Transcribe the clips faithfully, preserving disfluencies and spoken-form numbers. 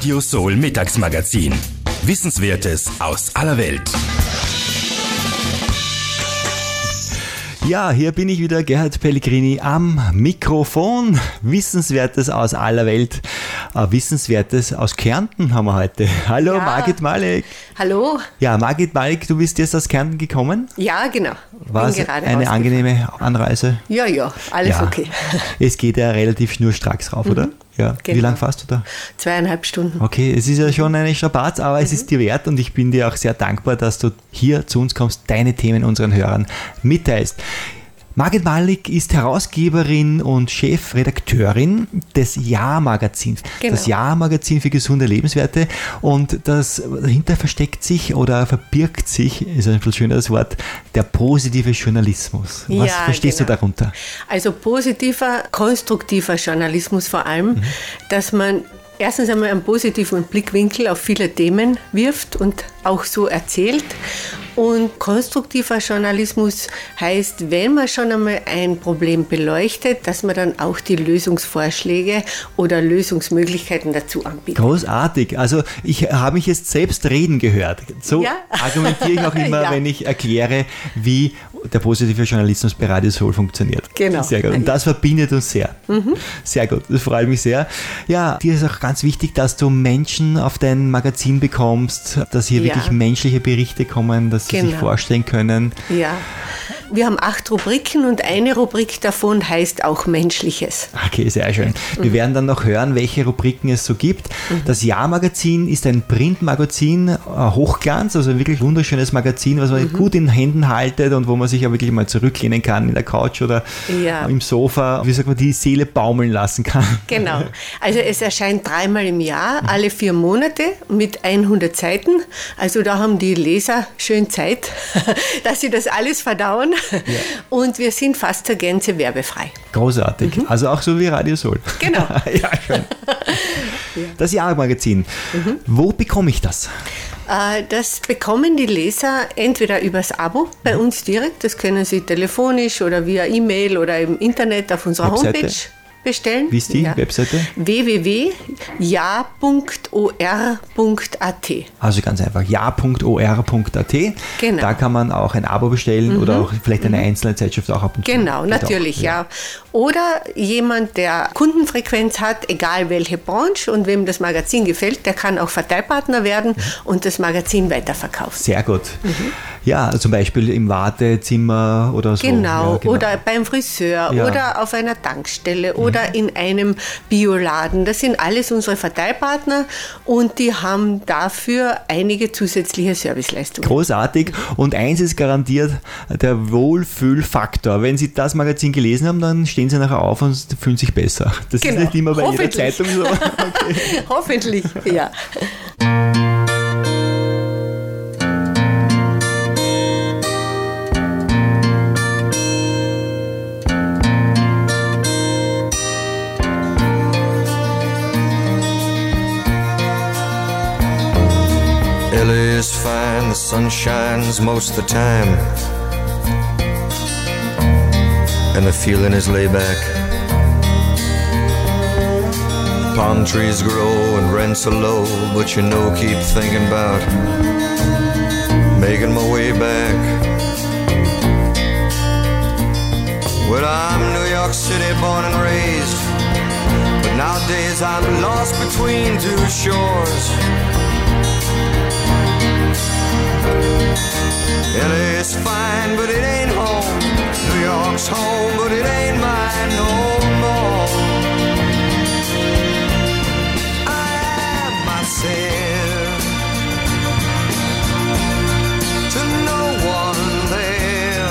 Radio Soul Mittagsmagazin. Wissenswertes aus aller Welt. Ja, hier bin ich wieder, Gerhard Pellegrini am Mikrofon. Wissenswertes aus aller Welt. Äh, Wissenswertes aus Kärnten haben wir heute. Hallo, ja. Margit Malek. Hallo. Ja, Margit Malek, du bist jetzt aus Kärnten gekommen? Ja, genau. War es eine angenehme Anreise? Ja, ja, alles ja. okay. Es geht ja relativ schnurstracks rauf, mhm. oder? Ja. Genau. Wie lange fährst du da? Zweieinhalb Stunden. Okay, es ist ja schon eine Strapaz, aber mhm. es ist dir wert und ich bin dir auch sehr dankbar, dass du hier zu uns kommst, deine Themen unseren Hörern mitteilst. Margit Malek ist Herausgeberin und Chefredakteurin des Ja-Magazins. Genau. Das Ja-Magazin für gesunde Lebenswerte. Und das dahinter versteckt sich oder verbirgt sich, ist ein viel schöneres Wort, der positive Journalismus. Was ja, verstehst genau. du darunter? Also positiver, konstruktiver Journalismus vor allem, mhm. dass man erstens einmal einen positiven Blickwinkel auf viele Themen wirft und auch so erzählt. Und konstruktiver Journalismus heißt, wenn man schon einmal ein Problem beleuchtet, dass man dann auch die Lösungsvorschläge oder Lösungsmöglichkeiten dazu anbietet. Großartig. Also ich habe mich jetzt selbst reden gehört. So ja. argumentiere ich auch immer, ja. wenn ich erkläre, wie der positive Journalismus bei Radio Soul funktioniert. Genau. Sehr gut. Und das verbindet uns sehr. Mhm. Sehr gut. Das freut mich sehr. Ja, dir ist auch ganz wichtig, dass du Menschen auf dein Magazin bekommst, dass hier ja. wirklich menschliche Berichte kommen, dass sie genau. sich vorstellen können. Ja. Wir haben acht Rubriken und eine Rubrik davon heißt auch Menschliches. Okay, sehr schön. Wir mhm. werden dann noch hören, welche Rubriken es so gibt. Mhm. Das Ja-Magazin ist ein Printmagazin, Hochglanz, also ein wirklich wunderschönes Magazin, was man mhm. gut in Händen haltet und wo man sich ja wirklich mal zurücklehnen kann in der Couch oder ja. im Sofa, wie sagt man, die Seele baumeln lassen kann. Genau. Also es erscheint dreimal im Jahr, alle vier Monate mit hundert Seiten. Also da haben die Leser schön Zeit, dass sie das alles verdauen. Ja. Und wir sind fast zur Gänze werbefrei. Großartig. Mhm. Also auch so wie Radio Soul. Genau. Ja, schön. Ja. Das Ja-Magazin. Mhm. Wo bekomme ich das? Das bekommen die Leser entweder übers Abo bei uns direkt, das können sie telefonisch oder via E-Mail oder im Internet auf unserer Webseite. Homepage bestellen. Wie ist die ja. Webseite? w w w punkt ja punkt o r punkt a t. Also ganz einfach, ja punkt o r punkt a t. Genau. Da kann man auch ein Abo bestellen mhm. oder auch vielleicht eine einzelne Zeitschrift auch ab und zu. Genau, natürlich, auch, ja. ja. Oder jemand, der Kundenfrequenz hat, egal welche Branche und wem das Magazin gefällt, der kann auch Verteilpartner werden mhm. und das Magazin weiterverkaufen. Sehr gut. Mhm. Ja, zum Beispiel im Wartezimmer oder so. Genau, ja, genau. oder beim Friseur ja. oder auf einer Tankstelle mhm. oder in einem Bioladen. Das sind alles unsere Verteilpartner und die haben dafür einige zusätzliche Serviceleistungen. Großartig. Und eins ist garantiert, der Wohlfühlfaktor. Wenn Sie das Magazin gelesen haben, dann stehen Sie nachher auf und fühlen sich besser. Das genau. ist nicht immer bei jeder Zeitung so. Okay. Hoffentlich, ja. L A is fine, the sun shines most of the time, and the feeling is laid back. Palm trees grow and rents are low, but you know, keep thinking about making my way back. Well, I'm New York City born and raised, but nowadays I'm lost between two shores. L A is fine, but it ain't home. New York's home, but it ain't mine no more. I am myself to no one there,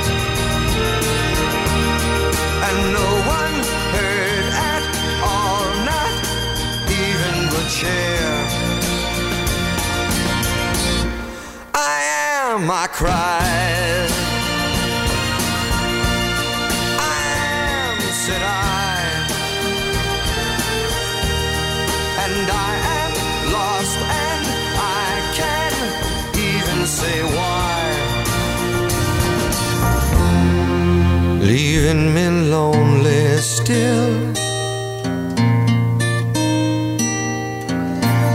and no one heard at all, not even the chair. My cries, I am, said I, and I am lost, and I can't even say why. Leaving me lonely still,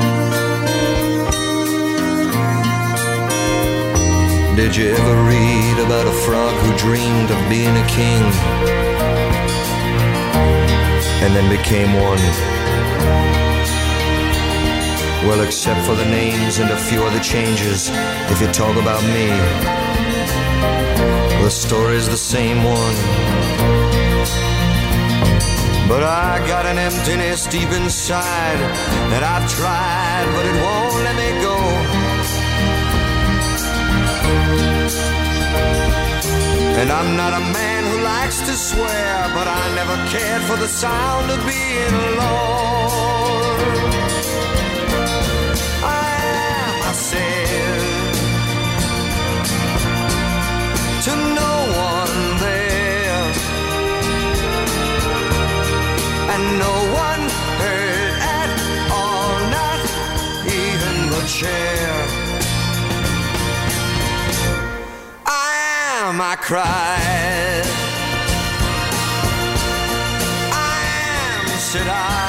did you ever read about a frog who dreamed of being a king and then became one? Well, except for the names and a few other changes, if you talk about me, the story's the same one. But I got an emptiness deep inside that I've tried, but it won't let me go. And I'm not a man who likes to swear, but I never cared for the sound of being alone. I am, I said, to no one there, and no one heard at all, not even the chair. I am, I cried. I am, said I.